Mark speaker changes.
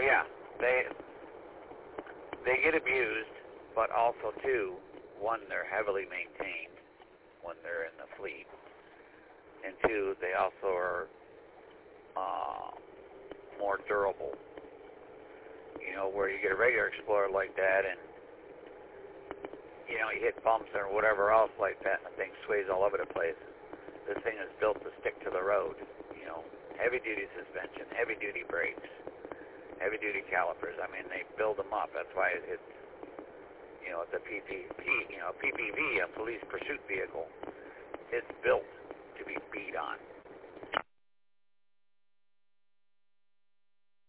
Speaker 1: yeah, they get abused, but also too, one, they're heavily maintained when they're in the fleet, and two, they also are more durable. You know, where you get a regular Explorer like that, and you know, you hit bumps or whatever else like that, and the thing sways all over the place. This thing is built to stick to the road. You know, heavy-duty suspension, heavy-duty brakes, heavy-duty calipers. I mean, they build them up. That's why it's, you know, it's a PPV, a police pursuit vehicle. It's built to be beat on.